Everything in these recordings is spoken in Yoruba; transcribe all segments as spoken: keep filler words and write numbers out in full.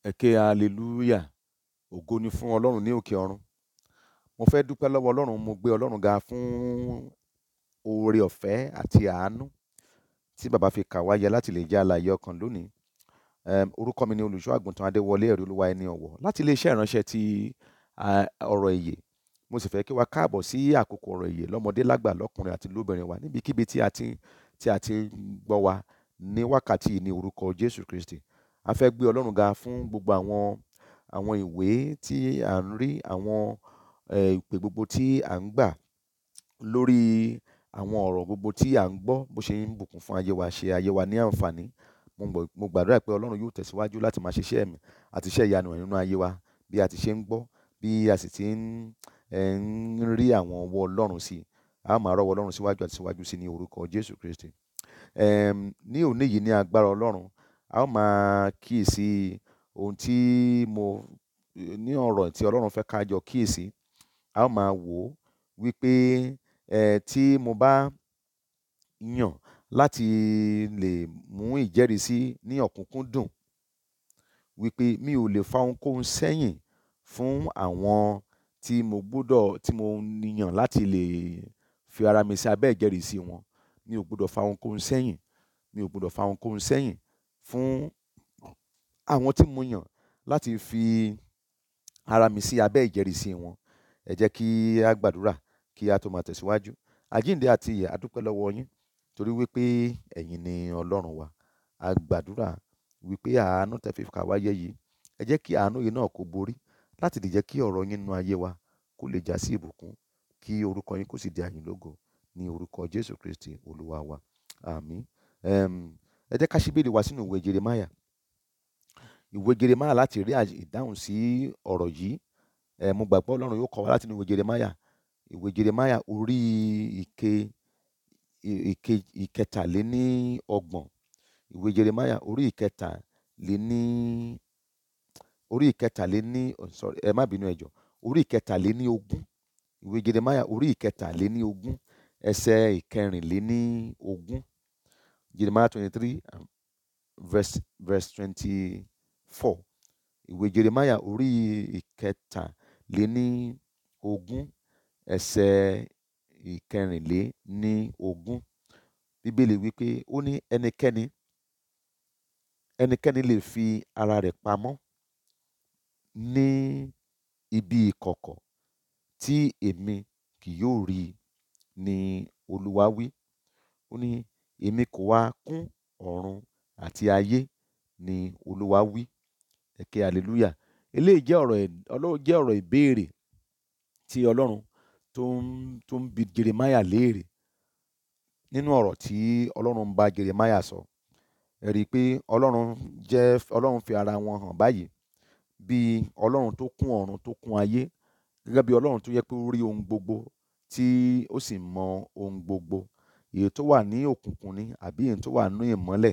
Ẹ ké hallelujah. Ògo ni fún Ọlọ́run ní òkè ọ̀run. Mo fẹ́ dúpẹ́ lọ́wọ́ Ọlọ́run, mo gbé Ọlọ́run ga fún oore ọ̀fẹ́ àti àánú tí bàbá fi kà wá yẹ láti lè jẹ́ alààyè ọkàn lónìí. Um, orúkọ mi ni olùṣọ́ àgùntàn Adéwọlé ẹ̀rí olúwa ẹni ọ̀wọ̀ láti iléeṣẹ́ ìránṣẹ́ ti uh, ọ̀rọ̀ ìyè. Mo sì fẹ́ kí wa káàbọ̀ sí àkókò ọ̀rọ̀ ìyè lọ́mọdé lágbà lọ́kùnrin àti lóbìnrin wa níbikíbi tí a ti tí a ti ń gbọ́ wa ní wákàtí yìí ní orúkọ Jésù Kristi. A fẹ́ gbé Ọlọ́run ga fún gbogbo àwọn àwọn ìwé tí à ń rí, àwọn ìpè gbogbo tí à ń gbà lórí àwọn ọ̀rọ̀ gbogbo tí à ń gbọ́ bó ṣe ń bùkún fún ayé wa, ṣe ayé wa ní àǹfààní. Mo gbàdúrà pé Ọlọ́run yóò tẹ̀síwájú láti máa ṣiṣẹ́ ẹ̀mí àti iṣẹ́ ìyanu nínú ayé wa bí a ti ṣe ń gbọ́, bí a sì ti ń, ń rí àwọn ọwọ́ Ọlọ́run sí. A máa rọ́wọ́ Ọlọ́run síwájú àti síwájú sí ní orúkọ Jésù Kristi. Um, ní òní yìí ní agbára Ọlọ́run, a ó máa kíyèsí ohun tí mo ní ọ̀rọ̀ tí Ọlọ́run fẹ́ ká jọ kíyèsí. A ó máa wò ó wípé eh, tí mo bá yàn láti lè mú ìjẹ́rìísí ní ọ̀kúnkúndùn wípé mi ò lè fa ohunkóhun sẹ́yìn fún àwọn tí mo gbọ́dọ̀ tí mo yàn láti lè fi ara mi sí abẹ́ ìjẹ́rìísí wọn. Mi ò gbọ́dọ̀ fa ohunkóhun sẹ́yìn. Mi ò gbọ́dọ̀ fa ohunkóhun sẹ́yìn fún àwọn tí mo yàn láti fi ara mi sí abẹ́ ìjẹ́rìísí wọn. Ẹ jẹ́ kí a gbàdúrà kí a tó máa tẹ̀síwájú. Àjíǹde àti ìyè, a dúpẹ́ lọ́wọ́ yín torí wípé ẹ̀yin ni Ọlọ́run wa. A gbàdúrà wípé àánú tẹ́ fi kà wá yẹ yìí, ẹ jẹ́ kí àánú yìí náà kó borí láti lè jẹ́ kí ọ̀rọ̀ yín nínú ayé wa kó lè já sí ìbùkún, kí orúkọ yín kó sì di àyìn lógo ní orúkọ Jésù Kristi Olúwa wa. Àmín. Um, ẹ jẹ́ ká ṣí Bíbélì wa sínú ìwé Jeremáyà. Ìwé Jeremáyà láti rí ìdáhùn sí ọ̀rọ̀ yìí. Eh, mo gbàgbọ́ Ọlọ́run yóò kọ́ wa láti inú ìwé Jeremáyà. Ìwé Jeremáyà orí ìke ìke ìkẹtàléní ọgbọ̀n. Ìwé Jeremáyà orí ìkẹtàléní orí ìkẹtàléní oh, sorry, ẹ má bínú ẹ jọ̀ọ́. Orí ìkẹtàléní ogún. Ìwé Jeremáyà orí ìkẹtàléní ogún ẹsẹ̀ ìkẹrìnléní ogún. Jeremiah twenty-three verse verse twenty-four. Ìwé Jeremáyà orí ìkẹtàléní ogún ẹsẹ̀ ìkẹrìnléní ogún. Bíbélì wípé ó ní ẹnikẹ́ni ẹnikẹ́ni lè fi ara rẹ̀ pamọ́ ní ibi ìkọ̀kọ̀ tí èmi kì yóò rí ní Olúwa wí. Ó ní èmi kò wá kún ọ̀run àti ayé ní Olúwa wí. Ẹ ké hallelujah. Eléyìí jẹ́ ọ̀rọ̀ Ọlọ́run jẹ́ ọ̀rọ̀ ìbéèrè tí Ọlọ́run tó ń tó ń bi Jeremáyà léèrè nínú ọ̀rọ̀ tí Ọlọ́run ń bá Jeremáyà sọ. Ẹ rí i pé Ọlọ́run jẹ́ Ọlọ́run fi ara wọn hàn báyìí bí Ọlọ́run tó kún ọ̀run tó kún ayé, gẹ́gẹ́ bí Ọlọ́run tó yẹ pé ó rí ohun gbogbo tí ó sì mọ ohun gbogbo. Èyí tó wà ní òkùnkùn ni àbí èyí tó wà ní ìmọ́lẹ̀.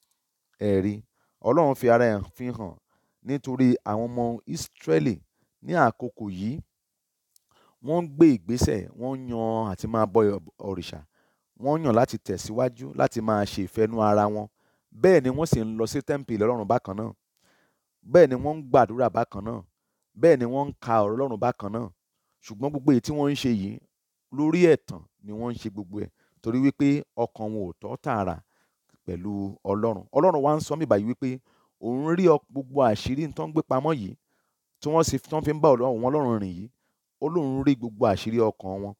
Ẹ rí, Ọlọ́run fi ara ẹ̀ fi hàn nítorí àwọn ọmọ Ísírẹ́lì ní àkókò yìí wọ́n ń gbé ìgbésẹ̀, wọ́n yan àti máa bọ òrìṣà, wọ́n yàn láti tẹ̀síwájú láti máa ṣe ìfẹ́nú ara wọn. Bẹ́ẹ̀ ni wọ́n sì ń lọ sí tẹ́ḿpìlì Ọlọ́run bákan náà. Bẹ́ẹ̀ ni wọ́n ń gbàdúrà bákan náà. Bẹ́ẹ̀ ni wọ́n ń ka ọ̀rọ̀ Ọlọ́run bákan náà. Ṣùgbọ́n gbogbo èyí tí wọ́n ń ṣe yìí lórí ẹ̀tàn ni wọ́n ń ṣe gbogbo ẹ̀ torí wípé ọkàn wọn ò tọ́ tààrà pẹ̀lú Ọlọ́run. Ọlọ́run wá ń sọ mí báyìí wípé òun rí gbogbo àṣírí tó ń gbé pamọ́ yìí tí wọ́n sì tán fi ń bá Ọlọ́run wọn Ọlọ́run rìn yìí. Ó lóun rí gbogbo àṣírí ọkàn wọn.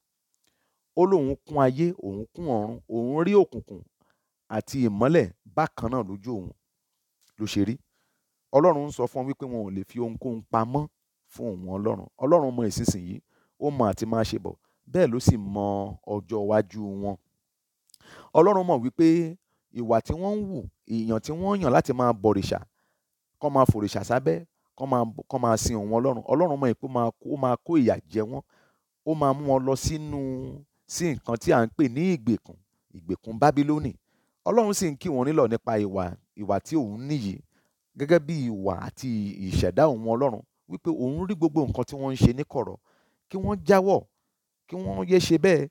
Ó lóun kún ayé, òun kún ọ̀run, òun rí òkùnkùn àti ìmọ́lẹ̀ bákan náà lójú òun ló ṣe rí. Ọlọ́run ń sọ fún wọn wípé wọn ò lè fi ohunkóhun pamọ́ fún òun Ọlọ́run. Ọlọ́run mọ ìsinsìnyí, ó mọ àti máa ṣe bọ̀, bẹ́ẹ̀ ló sì mọ ọjọ́ iwájú wọn. Ọlọ́run mọ̀ wípé ìwà tí wọ́n ń wù, èèyàn tí wọ́n yàn láti máa bọ̀rìṣà, kọ́ máa fòrìṣà sábẹ́, kọ́ máa kọ́ máa sin òun Ọlọ́run. Ọlọ́run mọ̀ pé ó máa kó ìyà jẹ wọ́n. Ó máa mú wọn lọ sínú sí nǹkan tí à ń pè ní ìgbèkùn, ìgbèkùn Bábílónì. Ọlọ́run sì ń kí wọn nílọ̀ nípa ìwà ìwà tí òun níyì gẹ́gẹ́ bí ìwà àti ìṣẹ̀dá òun Ọlọ́run wípé òun rí gbogbo nǹkan tí wọ́n ń ṣe níkọ̀rọ̀ kí wọ́n jáwọ́, kí wọ́n yé ṣe bẹ́ẹ̀.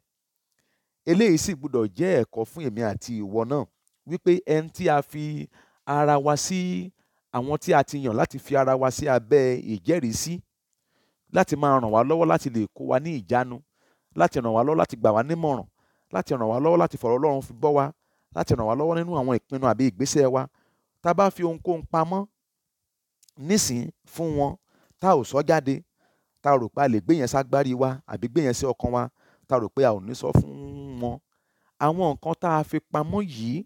Eléyìí sì gbọ́dọ̀ jẹ́ ẹ̀kọ́ fún èmi àti ìwọ náà wípé ẹni tí a fi ara wa sí àwọn tí a ti yàn láti fi ara wa sí abẹ́ ìjẹ́rìísí, láti máa ràn wá lọ́wọ́ láti lè kó wa ní ìjánu, láti ràn wá lọ́wọ́ láti gbà wá nímọ̀ràn, láti ràn wá lọ́wọ́ láti fọ̀rọ̀ Ọlọ́run fi bọ́ wa, láti ràn wá lọ́wọ́ nínú àwọn ìpinnu àbí ìgbésẹ̀ wa. Tá a bá fi ohunkóhun pamọ́ nísìn fún wọn, tá ò sọ jáde, tá rò pé a lè gbé yẹn ságbárí wa àbí gbé yẹn sí ọkàn wa, tá rò pé a ò ní sọ fún wọn, àwọn nǹkan tá a fi pamọ́ yìí,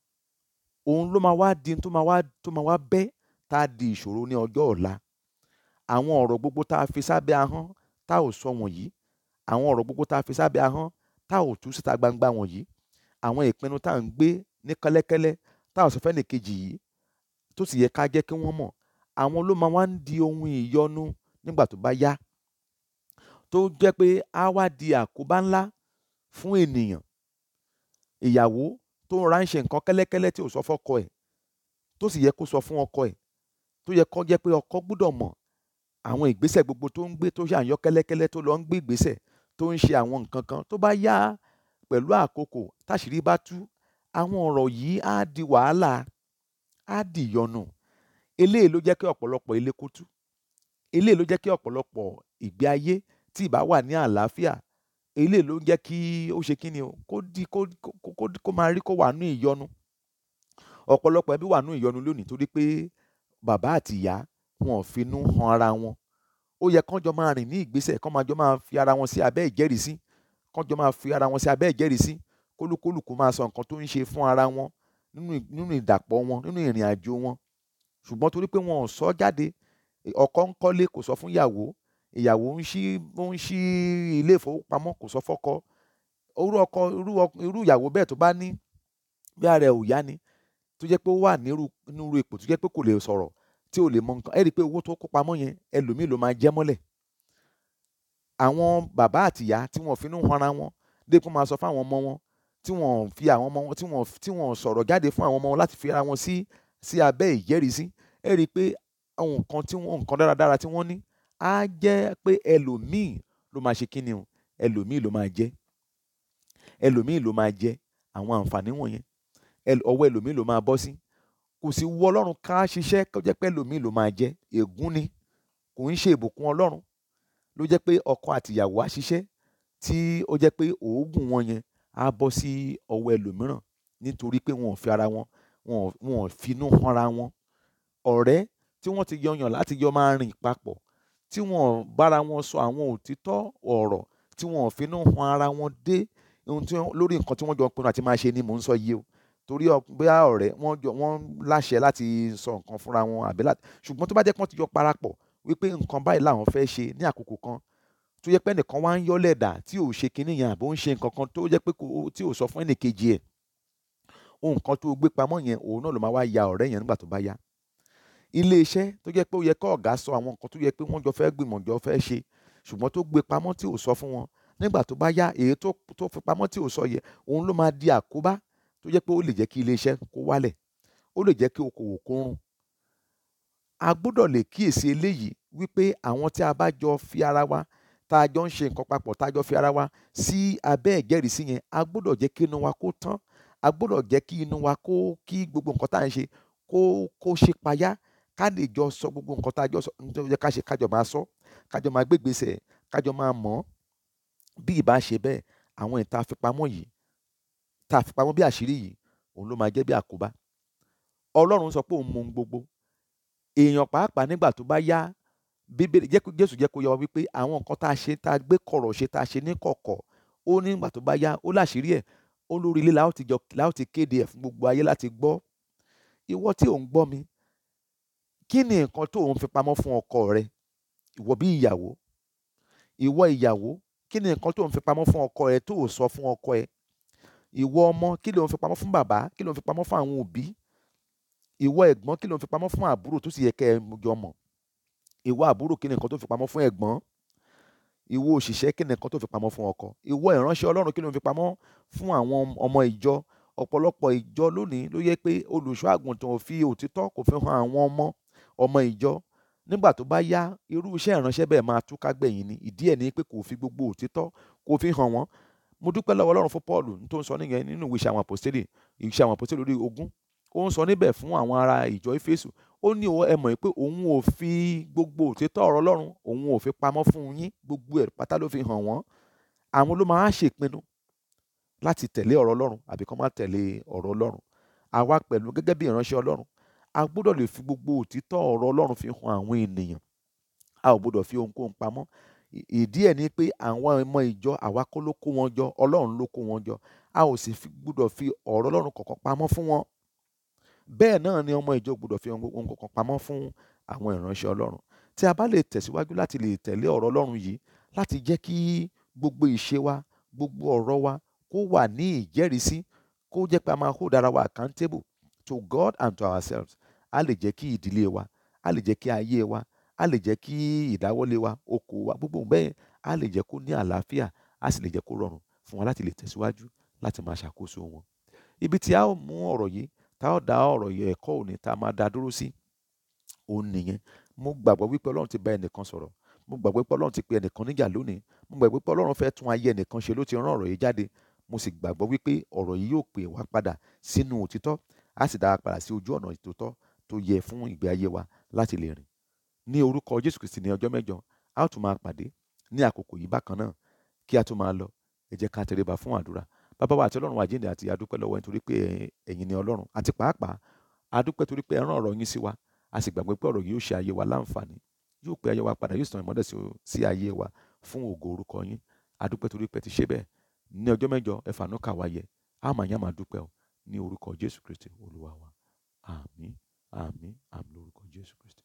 òun ló máa wá di tó máa wá tó máa wá bẹ́ tá a di ìṣòro ní ọjọ́ ọ̀la. Àwọn ọ̀rọ̀ gbogbo tá a fi sábẹ́ ahọ́n tá ò sọ wọ̀nyí, àwọn ọ̀rọ̀ gbogbo tá a fi sábẹ́ ahọ́n tá ò tú síta gbangba wọ̀nyí, àwọn ìpinnu tá à ń gbé ní kẹ́lẹ́kẹ́lẹ́ tá ò sọ fẹ́nì kejì yìí tó sì yẹ ká jẹ́ kí wọ́n mọ̀, àwọn ló máa wá ń di ohun ìyọnu nígbà tó bá yá, tó jẹ́ pé á wá di àkóbá ńlá fún ènìyàn. Ìyàwó tó ń ránṣẹ nǹkan kẹ́lẹ́kẹ́lẹ́ tí ò sọ fọ́kọ ẹ̀, tó sì yẹ kó sọ fún ọkọ ẹ̀, tó yẹ kó jẹ́ pé ọkọ gbọ́dọ̀ mọ̀ àwọn ìgbésẹ̀ gbogbo tó ń gbé, tó ṣàyàn kẹ́lẹ́kẹ́lẹ́ tó lọ ń gbé ìgbésẹ̀, tó ń ṣe àwọn nǹkan kan, tó bá yá pẹ̀lú àkókò táṣìírí bá tú, àwọn ọ̀rọ̀ yìí á di wàhálà, á di ìyọnu. Eléyìí ló jẹ́ kí ọ̀pọ̀lọpọ̀ ilé kó tú. Eléyìí ló jẹ́ kí ọ̀pọ̀lọpọ̀ ìgbé ayé tí ìbá wà ní àlàáfíà, eléyìí ló ń jẹ́ kí ó ṣe kíni o, kó di kó kó kó máa rí kó wà nínú ìyọnu. Ọ̀pọ̀lọpọ̀ ẹbí wà nínú ìyọnu lónìí torí pé bàbá àti ìyá wọn ò finú han ara wọn. Ó yẹ kán jọ máa rìn ní ìgbésẹ̀, kán máa jọ máa fi ara wọn sí abẹ́ ìjẹ́rìísí, kán jọ máa fi ara wọn sí abẹ́ ìjẹ́rìísí, kólúkúlùkù máa sọ nǹkan tó ń ṣe fún ara wọn nínú nínú ìdàpọ̀ wọn, nínú ìrìn àjò wọn. Ṣùgbọ́n torí pé wọn ò sọ jáde, ọkọ ń kọ́lé kò sọ fún ìyàwó, ìyàwó ń ṣí ń ṣí ilé ìfowópamọ́ kò sọ fọ́kọ. Irú ọkọ irú irú ìyàwó bẹ́ẹ̀ tó bá ní bí ara ẹ̀ ò yá ni, tó jẹ́ pé ó wà nírú nírú ipò tó jẹ́ pé kò lè sọ̀rọ̀, tí ò lè mọ nǹkan, ẹ rí i pé owó tó kó pamọ́ yẹn ẹlòmíì ló máa jẹ́ mọ́lẹ̀. Àwọn bàbá àti ìyá tí wọn ò finú hanra wọn dépò máa sọ fún àwọn ọmọ wọn, tí wọn ò fi àwọn ọmọ wọn tí wọn tí wọn sọ̀rọ̀ jáde fún àwọn ọmọ wọn láti fi ara wọn sí sí abẹ́ ìjẹ́rìísí, ẹ rí i pé àwọn nǹkan tí wọ́n nǹkan dáradára tí wọ́n ní á jẹ́ pé ẹlòmíì ló máa ṣe kíni o, ẹlòmíì ló máa jẹ́, ẹlòmíì ló máa jẹ́ àwọn àǹfààní wọ̀nyẹn, ọwọ́ ẹlòmíì ló máa bọ́ sí. Kò sí wu Ọlọ́run ká ṣiṣẹ́ kó jẹ́ pé ẹlòmíì ló máa jẹ́, ègún ni, kò ń ṣe ìbùkún Ọlọ́run. Ló jẹ́ pé ọkọ àti ìyàwó á ṣiṣẹ́ tí ó jẹ́ pé òógùn wọn yẹn á bọ́ sí ọwọ́ ẹlòmíràn nítorí pé wọn ò fi ara wọn, wọn ò finú hanra wọn. Ọ̀rẹ́ tí wọ́n ti yọyàn láti jọ máa rìn papọ̀, tí wọn ò bára wọn sọ àwọn òtítọ́ ọ̀rọ̀, tí wọn ò finú han ara wọn dé ohun tí lórí nǹkan tí wọ́n jọ pinnu àti máa ṣe ni mò ń sọ yìí o. Torí bóyá ọ̀rẹ́ wọ́n jọ wọ́n láṣẹ láti sọ nǹkan fúnra wọn àbí láti, ṣùgbọ́n tó bá jẹ́ pé wọ́n ti jọ parapọ̀ wípé nǹkan báyìí làwọn fẹ́ ṣe ní àkókò kan, tó jẹ́ pé ẹnìkan wá ń yọ́lẹ̀ dà tí ò ṣe kinní yẹn àbí ó ń ṣe nǹkan kan tó jẹ́ pé tí ò sọ fún ẹnìkejì ẹ̀, ohun kan tó gbé pamọ́ yẹn òun náà ló máa wá ya ọ̀rẹ́ yẹn nígbà tó bá yá. Ilé iṣẹ́ tó jẹ́ pé ó yẹ kí ọ̀gá sọ àwọn nǹkan tó yẹ pé wọ́n jọ fẹ́ gbìmọ̀ jọ fẹ́ ṣe, ṣùgbọ́n tó gbé pamọ́ tí ò sọ fún wọn, nígbà tó bá yá èyí tó tó fi pamọ́ tí ò sọ yẹ, òun ló máa di àkóbá tó jẹ́ pé ó lè jẹ́ kí ilé iṣẹ́ kó wálẹ̀, ó lè jẹ́ kí okòwò kó run. A gbọ́dọ̀ lè kíyèsí eléyìí wípé àwọn tí a bá jọ fi ara wa, tá a jọ ń ṣe nǹkan papọ̀, tá a jọ fi ara wa sí abẹ́ ìjẹ́rìísí yẹn, a gbọ́dọ̀ jẹ́ kí inú wa kó tán, a gbọ́dọ̀ jẹ́ kí inú wa kó kí gbogbo nǹkan tá à ń ṣe kó kó ṣe payá, ká lè jọ sọ gbogbo nǹkan tá a jọ sọ nítorí jẹ́ ká ṣe ká jọ máa sọ, ká jọ máa gbégbèsè, ká jọ máa mọ̀. Bí ìbá ṣe bẹ́ẹ̀, àwọn ìta fipamọ́ yìí, tá a fipamọ́ bí àṣírí yìí, òun ló máa jẹ́ bí àkóbá. Ọlọ́run sọ pé òun mọ ohun gbogbo. Èèyàn pàápàá nígbà tó bá yá, Bíbélì jẹ́ kó Jésù jẹ́ kó yé wa wípé àwọn nǹkan tá a ṣe tá a gbé kọ̀rọ̀ ṣe tá a ṣe ní kọ̀kọ̀, ó ní nígbà tó bá yá, ó láṣìírí ẹ̀, ó lórí ilé la ó ti jọ la ó ti kéde ẹ̀ fún gbogbo ayé láti gbọ́. Ìwọ tí ò ń gbọ́ mi, kí ni nǹkan tó ń fi pamọ́ fún ọkọ rẹ? Ìwọ bí ìyàwó. Ìwọ ìyàwó, kí ni nǹkan tó ń fi pamọ́ fún ọkọ ẹ tó ò sọ fún ọkọ ẹ? Ìwọ ọmọ, kí ló ń fi pamọ́ fún bàbá? Kí ló ń fi pamọ́ fún àwọn òbí? Ìwọ ẹ̀gbọ́n, kí ló ń fi pamọ́ fún àbúrò tó sì yẹ kẹ́ ẹ jọ mọ̀? Ìwọ àbúrò, kí ni nǹkan tó fi pamọ́ fún ẹ̀gbọ́n? Ìwọ òṣìṣẹ́, kí ni nǹkan tó fi pamọ́ fún ọkọ? Ìwọ ìránṣẹ́ Ọlọ́run, kí ló ń fi pamọ́ fún àwọn ọmọ ìjọ? Ọ̀pọ̀lọpọ̀ ìjọ lónìí ló yẹ pé olùṣọ́ àgùntàn ò fi òtítọ́ kò fi hàn àwọn ọmọ ọmọ ìjọ. Nígbà tó bá yá, irú iṣẹ́ ìránṣẹ́ bẹ́ẹ̀ máa túká gbẹ̀yìn ni. Ìdí ẹ̀ ni pé kò fi gbogbo òtítọ́ kò fi hàn wọ́n. Mo dúpẹ́ lọ́wọ́ Ọlọ́run fún Paul tó ń sọ nìyẹn nínú ìwé Iṣẹ́ àwọn Àpọ́stélì, Iṣẹ́ àwọn Àpọ́stélì orí ogún, ó ń sọ níbẹ̀ fún àwọn ará ìjọ Éfésù. Ó ní ẹ mọ̀ pé òun ò fi gbogbo òtítọ́ ọ̀rọ̀ Ọlọ́run, òun ò fi pamọ́ fún yín, gbogbo ẹ̀ pátá ló fi hàn wọ́n. Àwọn ló máa ṣèpinnu láti tẹ̀lé ọ̀rọ̀ Ọlọ́run àbí kán má tẹ̀lé ọ̀rọ̀ Ọlọ́run. Àwa pẹ̀lú gẹ́gẹ́ bí ìránṣẹ́ Ọlọ́run, a gbọ́dọ̀ lè fi gbogbo òtítọ́ ọ̀rọ̀ Ọlọ́run fi hàn àwọn ènìyàn. A ò gbọ́dọ̀ fi ohunkóhun pamọ́. Ìdí ẹ̀ ni pé àwọn ọmọ ìjọ àwa kọ́ ló kó wọn jọ, Ọlọ́run ló kó wọn jọ. A ò sì gbọ́dọ̀ fi ọ̀rọ̀ Ọlọ́run kankan pamọ́ fún wọn. Bẹ́ẹ̀ náà ni ọmọ ìjọ gbọ́dọ̀ fi ohun kankan pamọ́ fún àwọn ìránṣẹ́ Ọlọ́run. Tí a bá lè tẹ̀síwájú láti lè tẹ̀lé ọ̀rọ̀ Ọlọ́run yìí, láti jẹ́ kí gbogbo ìṣe wa, gbogbo ọ̀rọ̀ wa kó wà ní ìjẹ́rìísí, kó jẹ́ pé a máa hold ara wa accountable to God and to ourselves. A lè jẹ́ kí ìdílé wa, a lè jẹ́ kí ayé wa, a lè jẹ́ kí ìdáwọ́lé wa, okòwò wa, gbogbo bẹ́ẹ̀ a lè jẹ́ kó ní àlàáfíà, a sì lè jẹ́ kó rọrùn fún wa láti lè tẹ̀síwájú láti máa ṣàkóso wọn. Ibi tí a ó mú ọ̀rọ̀ yìí, tá ó dá ọ̀rọ̀ yìí ẹ̀kọ́ òní tá a máa dá dúró sí, òun nìyẹn. Mo gbàgbọ́ wípé Ọlọ́run ti bá ẹnìkan sọ̀rọ̀. Mo gbàgbọ́ wípé Ọlọ́run ti pe ẹnìkan níjà lónìí. Mo gbàgbọ́ wípé Ọlọ́run fẹ́ tún ayé ẹnìkan ṣe ló ti rán ọ̀rọ̀ yìí jáde. Mo sì gbàgbọ́ wípé ọ̀rọ̀ yìí yóò pè wá padà sínú òtítọ́, á sì dá wa padà sí ojú ọ̀nà ìtòótọ́ tó yẹ fún ìgbé ayé wa láti lè rìn. Ní orúkọ Jésù Kristi ní ọjọ́ mẹ́jọ, a ó tún máa pàdé ní àkókò yìí bákan náà. Kí a tó máa lọ, ẹ jẹ́ ká tẹríba fún àdúrà. Baba wa àti Ọlọ́run wa àjíǹde àti a dúpẹ́ lọ́wọ́ yín torí pé ẹ̀yin ni Ọlọ́run, àti pàápàá a dúpẹ́ torí pé ẹ rán ọ̀rọ̀ yín sí wa. A sì gbàgbọ́ pé ọ̀rọ̀ yìí yóò ṣe ayé wa láǹfààní, yóò pe ayé wa padà, yóò tàn ìmọ́lẹ̀ sí ayé wa fún ògo orúkọ yín. A dúpẹ́ torí pé ẹ ti ṣe bẹ́ẹ̀. Ní ọjọ́ mẹ́jọ, ẹ fàánú kà wá yẹ. A máa yán máa dúpẹ́ o ní orúkọ Jésù Kristi Olúwa wa. Àmín, àmín, àmín lórúkọ Jésù Kristi.